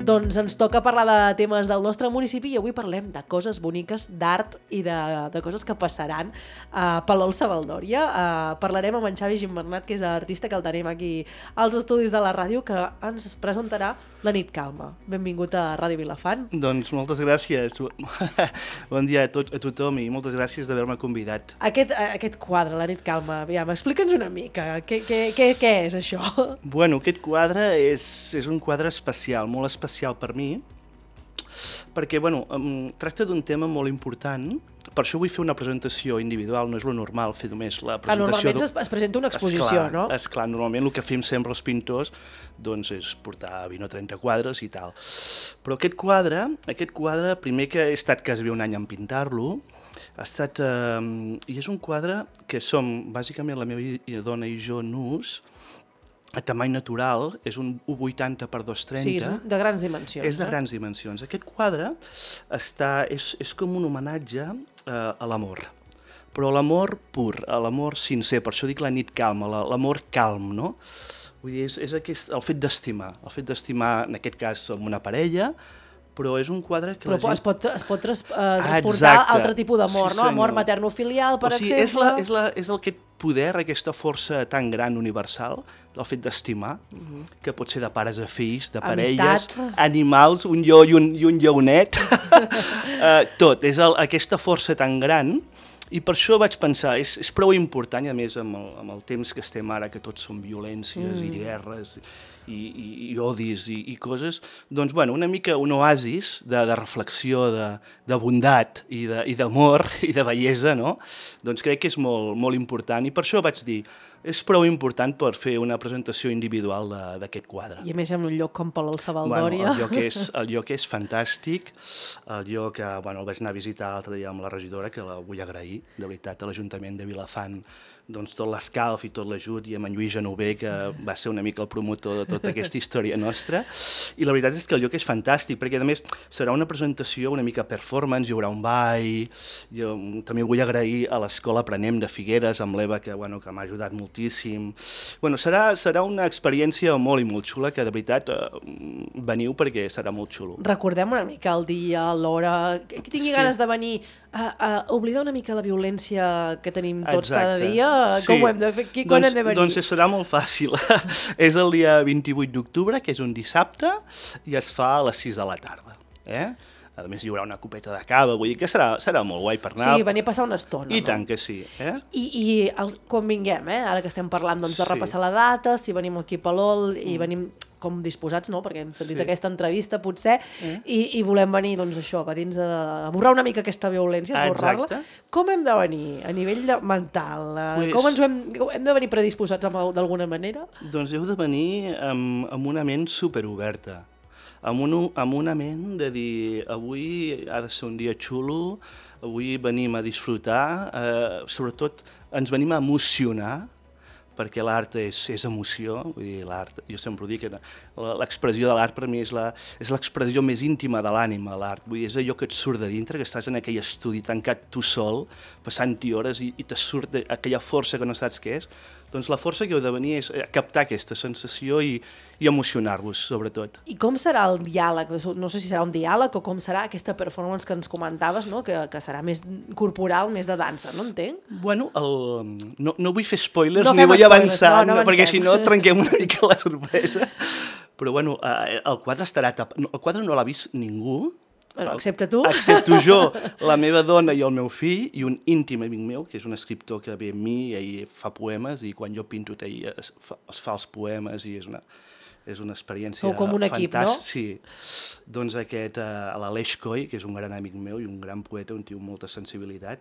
Doncs ens toca parlar de temes del nostre municipi i avui parlem de coses boniques, d'art i de coses que passaran a Palol-Savaldòria. Parlarem amb en Xavi Gimbernat, que és artista, que el tenim aquí als estudis de la ràdio, que ens presentarà La nit calma. Benvingut a Ràdio Vilafant. Doncs moltes gràcies. Bon dia a tothom i moltes gràcies d'haver-me convidat. Aquest quadre, La nit calma, aviam, explica'ns una mica. Què és això? Bueno, aquest quadre és un quadre especial, molt especial per mi, perquè tracta d'un tema molt important. Per això vull fer una presentació individual, no és lo normal fer només la presentació. Normalment es presenta una exposició, no? Esclar, normalment el que fem sempre els pintors doncs, és portar 20 o 30 quadres i tal. Però aquest quadre, primer que he estat quasi un any en pintar-lo, i és un quadre que som, bàsicament, la meva dona i jo nus, a tamany natural, és un 1,80 per 2,30. Sí, és de grans dimensions. És de grans dimensions. Aquest quadre és com un homenatge a l'amor, però l'amor pur, l'amor sincer, per això dic la nit calma, l'amor calm, no? Vull dir, és el fet d'estimar, en aquest cas som una parella, però és un quadre que però es pot transportar altre tipus d'amor, sí, no? Amor materno-filial, per exemple. És aquest poder, aquesta força tan gran universal, el fet d'estimar, que pot ser de pares a fills, de parelles, animals, un lleó i un lleonet, tot, és aquesta força tan gran. I per això vaig pensar, és prou important, i a més amb el temps que estem ara, que tots són violències i guerres i odis i coses, doncs una mica un oasis de reflexió, de bondat i d'amor i de bellesa, no? Doncs crec que és molt, molt important, i per això vaig dir, és prou important per fer una presentació individual d'aquest quadre. I a més en un lloc com Palol-Savaldòria. El lloc és fantàstic, el lloc el vaig anar a visitar l'altre dia amb la regidora, que la vull agrair, de veritat, a l'Ajuntament de Vilafant, doncs tot l'escalf i tot l'ajut, i amb en Lluís Genover, que va ser una mica el promotor de tota aquesta història nostra, i la veritat és que el lloc és fantàstic, perquè a més serà una presentació una mica performance, hi haurà un ball, jo també vull agrair a l'Escola Aprenem de Figueres, amb l'Eva, que m'ha ajudat moltíssim. Serà una experiència molt i molt xula, que de veritat veniu perquè serà molt xulo. Recordem una mica el dia, l'hora, que tingui ganes de venir a oblidar una mica la violència que tenim tots cada dia. Com ho hem de fer? Quan hem de venir? Doncs serà molt fàcil. És el dia 28 d'octubre, que és un dissabte, i es fa a les 6 de la tarda. A més, hi haurà una copeta de cava, vull dir que serà molt guai per anar. Sí, venir a passar una estona. I tant que sí. I quan vinguem, ara que estem parlant de repassar la data, si venim aquí a Palol i venim com disposats, no? Perquè hem sentit aquesta entrevista, potser, i volem venir, doncs això, a dins a borrar una mica aquesta violència, esborrar-la. Com hem de venir a nivell mental? Com hem de venir predisposats d'alguna manera? Doncs heu de venir amb una ment superoberta, amb una ment de dir, avui ha de ser un dia xulo, avui venim a disfrutar, sobretot ens venim a emocionar, perquè l'art és emoció, vull dir, l'art, jo sempre ho dic, l'expressió de l'art per mi és l'expressió més íntima de l'ànima, l'art, vull dir, és allò que et surt de dintre, que estàs en aquell estudi tancat tu sol, passant-hi hores i te surt aquella força que no saps què és. Doncs la força que heu de venir és captar aquesta sensació i emocionar-vos, sobretot. I com serà el diàleg? No sé si serà un diàleg o com serà aquesta performance que ens comentaves, no? Que serà més corporal, més de dansa, no entenc? Bueno, no vull fer spoilers, ni vull avançar, perquè si no trenquem una mica la sorpresa. Però bueno, el quadre estarà tapat. El quadre no l'ha vist ningú. Excepte tu. Excepte jo, la meva dona i el meu fill, i un íntim amic meu, que és un escriptor que ve amb mi i ell fa poemes, i quan jo pinto ell es fa els poemes, i és una experiència fantàstica. Com un equip, no? Sí. Doncs l'Aleix Coll, que és un gran amic meu i un gran poeta, un tio amb molta sensibilitat,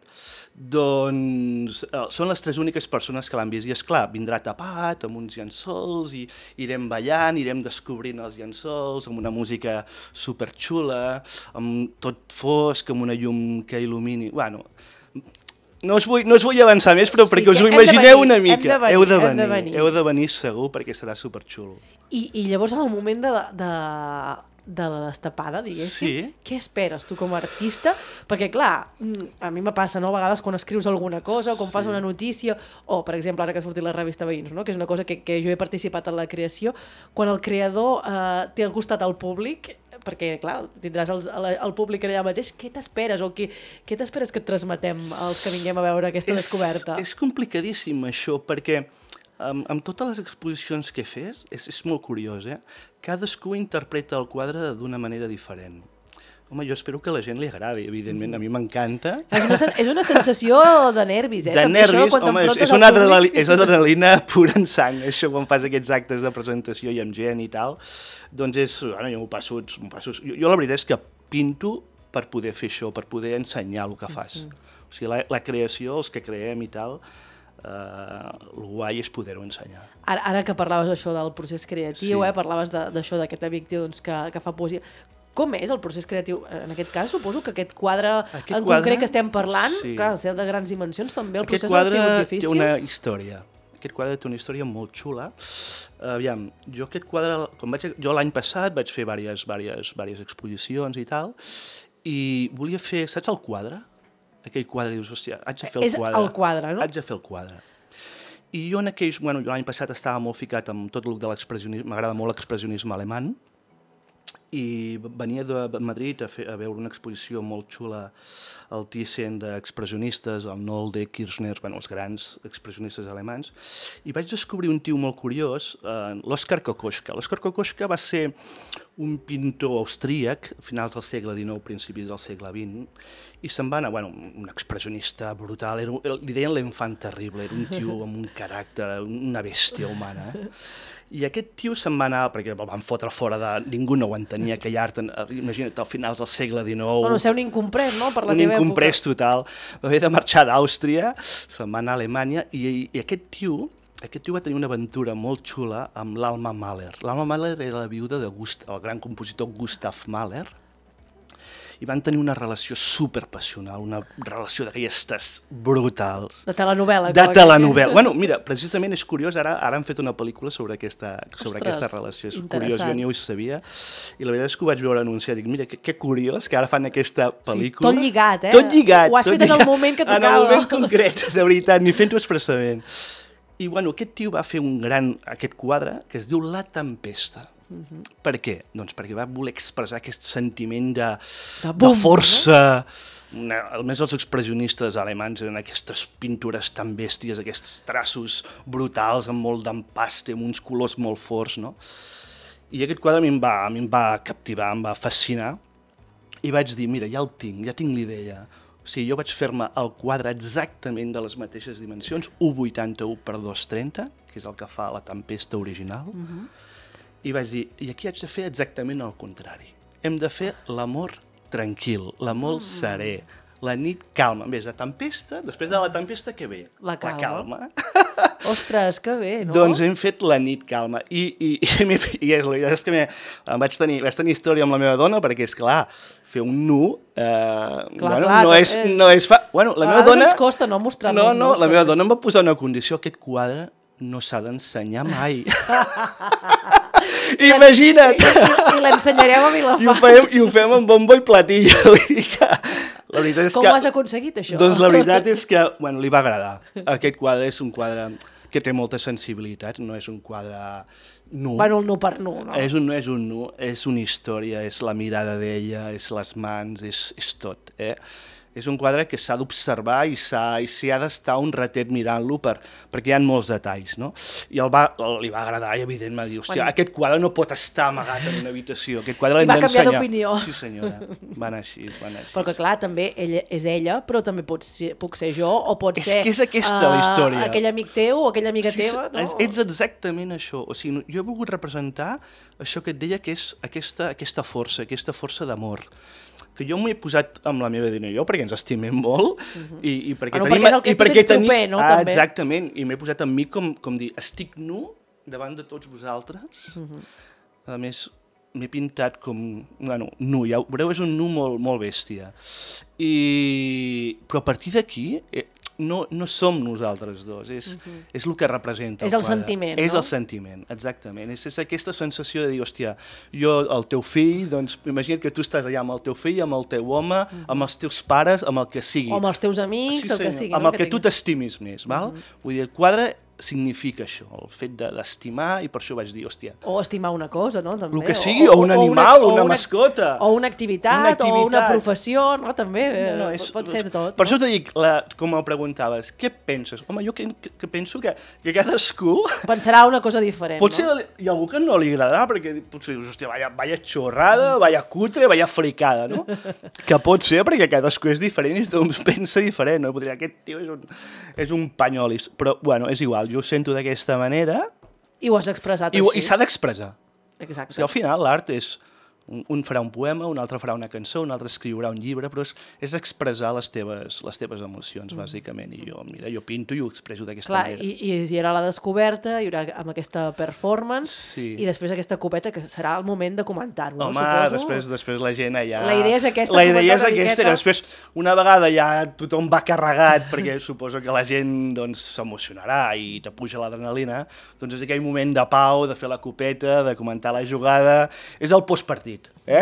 doncs són les 3 úniques persones que l'han vist. I esclar, vindrà tapat, amb uns llençols, i irem ballant, irem descobrint els llençols, amb una música superxula, amb tot fosc, amb una llum que il·lumini. Bueno, no us vull avançar més, però perquè us ho imagineu una mica. Heu de venir segur, perquè serà superxulo. I llavors, en el moment de la destapada, diguéssim, què esperes tu com a artista? Perquè, clar, a mi me passa, no?, a vegades quan escrius alguna cosa, o quan fas una notícia, o, per exemple, ara que ha sortit la revista Veïns, no?, que és una cosa que jo he participat en la creació, quan el creador té al costat el públic, perquè, clar, tindràs el públic allà mateix, què t'esperes o què t'esperes que et transmetem els que vinguem a veure aquesta descoberta? És complicadíssim això, perquè amb totes les exposicions que he fet, és molt curiós, cadascú interpreta el quadre d'una manera diferent. Home, jo espero que a la gent li agradi, evidentment, a mi m'encanta. És una sensació de nervis, De nervis, home, és adrenalina pura en sang, això quan fas aquests actes de presentació i amb gent i tal, doncs jo m'ho passo. Jo la veritat és que pinto per poder fer això, per poder ensenyar el que fas. O sigui, la creació, els que creem i tal, el guai és poder-ho ensenyar. Ara que parlaves d'això del procés creatiu, parlaves d'això d'aquest amic teu que fa poesia. Com és el procés creatiu? En aquest cas, suposo que aquest quadre concret que estem parlant, clar, ser de grans dimensions, també el procés ha sigut difícil. Aquest quadre té una història. Aquest quadre té una història molt xula. Aviam, jo aquest quadre, jo l'any passat vaig fer diverses exposicions i tal, i volia fer, saps el quadre? Aquell quadre, dius, hòstia, haig de fer el quadre. És el quadre, no? Haig de fer el quadre. I jo jo l'any passat estava molt ficat amb tot el de l'expressionisme, m'agrada molt l'expressionisme alemany, i venia de Madrid a veure una exposició molt xula al Thyssen d'expressionistes, el Nolde, Kirchner, els grans expressionistes alemanys, i vaig descobrir un tio molt curiós, l'Oskar Kokoschka. L'Oskar Kokoschka va ser un pintor austríac, a finals del segle XIX, principis del segle XX, i se'n va anar, un expressionista brutal, li deien l'enfant terrible, era un tio amb un caràcter, una bèstia humana, I aquest tio se'n va anar, perquè el van fotre fora de... Ningú no ho entenia, aquell art, imagina't, al finals del segle XIX... Bueno, ser un incomprès, no?, per la teva època. Un incomprès total. Va haver de marxar d'Àustria, se'n va anar a Alemanya, i aquest tio va tenir una aventura molt xula amb l'Alma Mahler. L'Alma Mahler era la viuda del gran compositor Gustav Mahler, i van tenir una relació superpassional, una relació d'aquestes brutals. De telenovela. De telenovela. Bueno, mira, precisament és curiós, ara han fet una pel·lícula sobre aquesta relació. És curiós, jo ni ho sabia. I la veritat és que ho vaig veure anunciat. Dic, mira, que curiós que ara fan aquesta pel·lícula. Sí, tot lligat, Tot lligat. Ho has fet en el moment que tocava. En el moment concret, de veritat, ni fent-ho expressament. I aquest tio va fer aquest quadre que es diu La Tempesta. Per què? Doncs perquè va voler expressar aquest sentiment de força. Almenys els expressionistes alemanys eren aquestes pintures tan bèsties, aquests traços brutals amb molt d'empaste, amb uns colors molt forts, no? I aquest quadre a mi em va captivar, em va fascinar, i vaig dir, mira, ja tinc l'idea. O sigui, jo vaig fer-me el quadre exactament de les mateixes dimensions, 1,81 per 2,30, que és el que fa La Tempesta original, i vaig dir, i aquí haig de fer exactament el contrari. Hem de fer l'amor tranquil, l'amor serè, la nit calma. Més, la tempesta, després de la tempesta, què ve? La calma. Ostres, que bé, no? Doncs hem fet la nit calma. I la veritat és que vaig tenir història amb la meva dona, perquè, és clar, fer un nu... no és fa... La meva dona... ens costa no mostrar-nos. No, la meva dona em va posar una condició, aquest quadre no s'ha d'ensenyar mai. Imagina't! I l'ensenyarem a Vilafant. I ho fem amb bombo i platilla. La veritat és Com ho has aconseguit, això? Doncs la veritat és que li va agradar. Aquest quadre és un quadre que té molta sensibilitat, no és un quadre nu. Bueno, el nu per nu, no? No és un nu, és una història, és la mirada d'ella, és les mans, és tot, És un quadre que s'ha d'observar i s'hi ha d'estar un ratet mirant-lo perquè hi ha molts detalls, no? I li va agradar i evident va dir, hòstia, aquest quadre no pot estar amagat en una habitació, aquest quadre l'hem d'ensenyar. I va canviar d'opinió. Sí, senyora, va anar així. Perquè clar, també és ella, però també puc ser jo, o pot ser... És que és aquesta la història. Aquell amic teu o aquella amiga teva, no? Ets exactament això. O sigui, jo he volgut representar això que et deia que és aquesta força d'amor. Que jo m'ho he posat amb la meva dona i jo, perquè ens estimem molt, i perquè tenim... Perquè és el que tu tens proper, no? També. Exactament, i m'he posat amb mi com dir, estic nu davant de tots vosaltres. A més, m'he pintat com... nu, ja ho veureu, és un nu molt bèstia. Però a partir d'aquí... No som nosaltres dos, és el que representa el quadre. És el sentiment, no? És el sentiment, exactament. És aquesta sensació de dir, hòstia, jo, el teu fill, doncs, imagina't que tu estàs allà amb el teu fill, amb el teu home, amb els teus pares, amb el que sigui. O amb els teus amics, el que sigui. Amb el que tu t'estimis més, val? Vull dir, el quadre significa això, el fet d'estimar, i per això vaig dir, hòstia... O estimar una cosa, no? També. El que sigui, o un animal, una mascota. O una activitat, o una professió, no? També pot ser de tot. Per això t'ho dic, com em preguntaves, què penses? Home, jo que penso que cadascú... Pensarà una cosa diferent, potser no? Hi ha algú que no li agradarà, perquè potser dius, hòstia, vaya xorrada, vaya cutre, vaya fricada, no? Que pot ser, perquè cadascú és diferent i tothom pensa diferent, no? Podria dir, aquest tio és un panyolis, però, bueno, és igual. Jo ho sento d'aquesta manera... I ho has expressat així. I s'ha d'expressar. Exacte. O sigui, al final l'art és... Un farà un poema, un altre farà una cançó, un altre escriurà un llibre, però és expressar les teves emocions, bàsicament. I jo, mira, jo pinto i ho expresso d'aquesta manera. I hi haurà la descoberta, hi haurà amb aquesta performance, i després aquesta copeta, que serà el moment de comentar-ho, no? Home, després la gent allà... La idea és aquesta, la idea és aquesta, que després, una vegada ja tothom va carregat, perquè suposo que la gent doncs, s'emocionarà i te puja l'adrenalina, doncs és aquell moment de pau, de fer la copeta, de comentar la jugada, és el postpartit.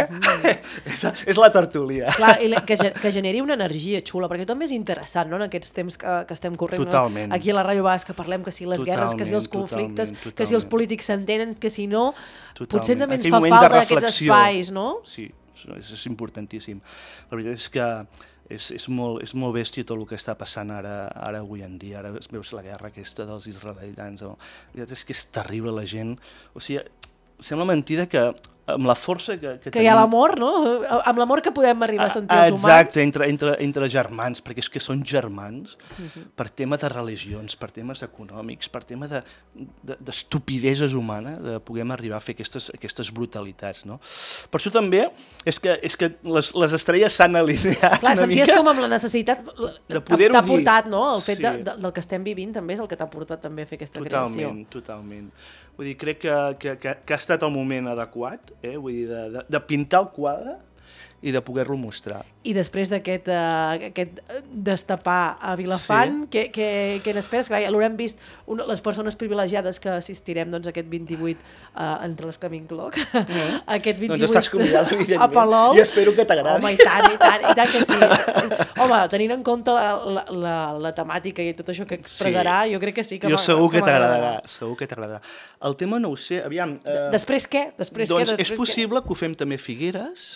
És la tertúlia. Clar, i que generi una energia xula, perquè també és interessant, no?, en aquests temps que estem corrent. Totalment. No? Aquí a la Ràdio Basc que parlem que si les guerres, que si els conflictes, que si els polítics s'entenen, que si no... Potser també ens fa falta aquests espais, no? Sí, és importantíssim. La veritat és que és molt bèstia tot el que està passant ara avui en dia. Ara veus la guerra aquesta dels israelians. La veritat és que és terrible la gent. O sigui, sembla mentida que amb la força que tenim... Que hi ha l'amor, no? Amb l'amor que podem arribar a sentir els humans. Exacte, entre germans, perquè és que són germans, per tema de religions, per temes econòmics, per tema d'estupideses humanes, de poder arribar a fer aquestes brutalitats, no? Per això també és que les estrelles s'han alineat. Clar, senties com amb la necessitat de poder-ho dir. T'ha portat, no? El fet del que estem vivint també és el que t'ha portat també a fer aquesta creació. Totalment. Vull dir, crec que ha estat el moment adequat, vull dir, de pintar el quadre i de poder-lo mostrar. I després d'aquest destapar a Vilafant, què n'esperes? Clar, ja l'haurem vist les persones privilegiades que assistirem doncs, aquest 28 entre l'Esclamin Cloc, aquest 28 doncs estàs convidat, a Palol. I espero que t'agradi. Home, i tant que sí. Home, tenint en compte la temàtica i tot això que expressarà, jo crec que sí que m'agradarà. Jo segur que t'agradarà. El tema no ho sé, aviam... Després què? Doncs és possible que ho fem també a Figueres,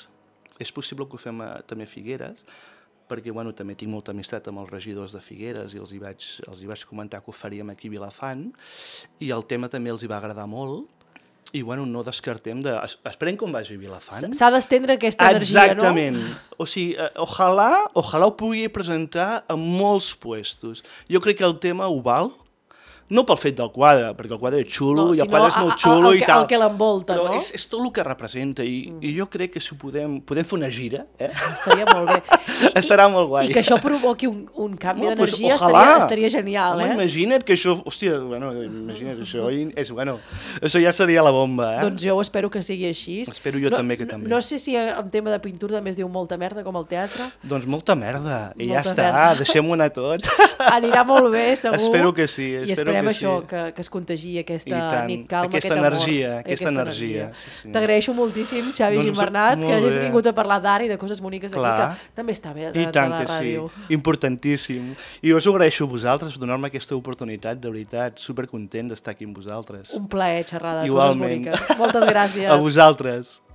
perquè bueno, també tinc molta amistat amb els regidors de Figueres i els hi vaig comentar que ho faríem aquí a Vilafant, i el tema també els hi va agradar molt, i bueno, no descartem esperem com vagi a Vilafant. S'ha d'estendre aquesta energia, no? Exactament. O sigui, ojalà ho pugui presentar a molts puestos. Jo crec que el tema ho val, no pel fet del quadre, perquè el quadre és xulo, i el quadre és molt xulo i tal. El que l'envolta, no? Però és tot el que representa, i jo crec que si podem fer una gira... Estaria molt bé. Estarà molt guai. I que això provoqui un canvi d'energia estaria genial, Imagina't que això... Hòstia, imagina't això. Això ja seria la bomba, Doncs jo espero que sigui així. Espero jo també que també. No sé si en tema de pintura també es diu molta merda, com el teatre. Doncs molta merda, i ja està, deixem-ho anar tot. Anirà molt bé, segur. Espero que sí, i esperem això, que es contagi aquesta nit calma, aquest amor. Aquesta energia. T'agraeixo moltíssim, Xavi Gimbernat, que hagis vingut a parlar d'ara i de coses boniques aquí, que també està bé de la ràdio. Sí, importantíssim. I us ho agraeixo a vosaltres, donar-me aquesta oportunitat, de veritat, supercontent d'estar aquí amb vosaltres. Un plaer xerrar de coses boniques. Moltes gràcies. A vosaltres.